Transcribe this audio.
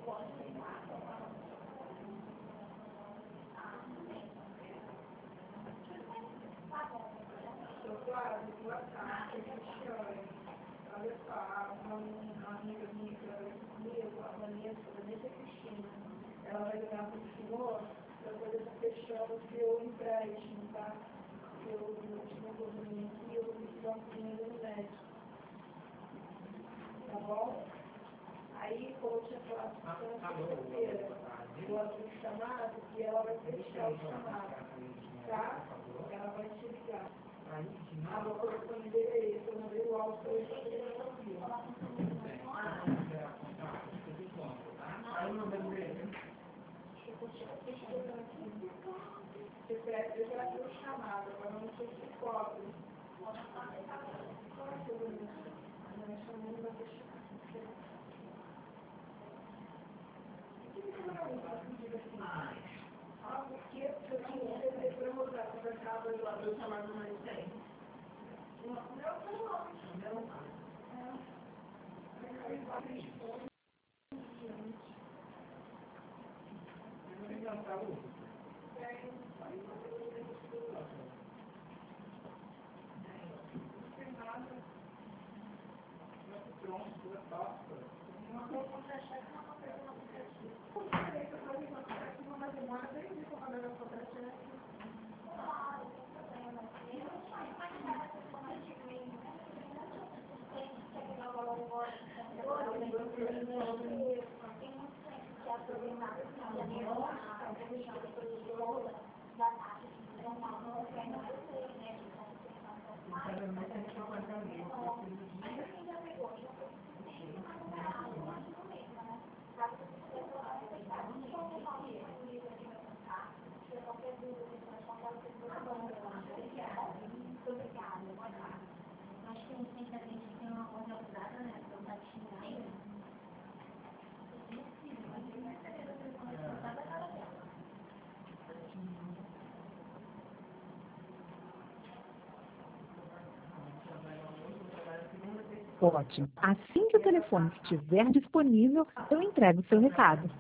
Claro, boa tarde, Cristiane. Olha só, uma amiga minha que trabalha comigo, a Vanessa Cristina, ela vai ligar para o senhor para poder estar fechando o seu empréstimo, tá? Eu último volume aqui, eu vou precisar um dinheiro no médico, tá bom? Aí, como eu tinha falado na sexta-feira, eu abri o chamado e ela vai fechar o chamado, tá? Ela vai te ligar. A boca do telefone dele é esse, eu mandei o áudio para ele para ele não ouvir. Aí o número dele. Eu já fiz o chamado, agora não sei se cobre. Qual é o seu número? A minha chamada vai fechar. O que você vai usar? Porque eu tinha que para mostrar para a casa do chamado mais 100. Ótimo. Assim que o telefone estiver disponível, eu entrego o seu recado.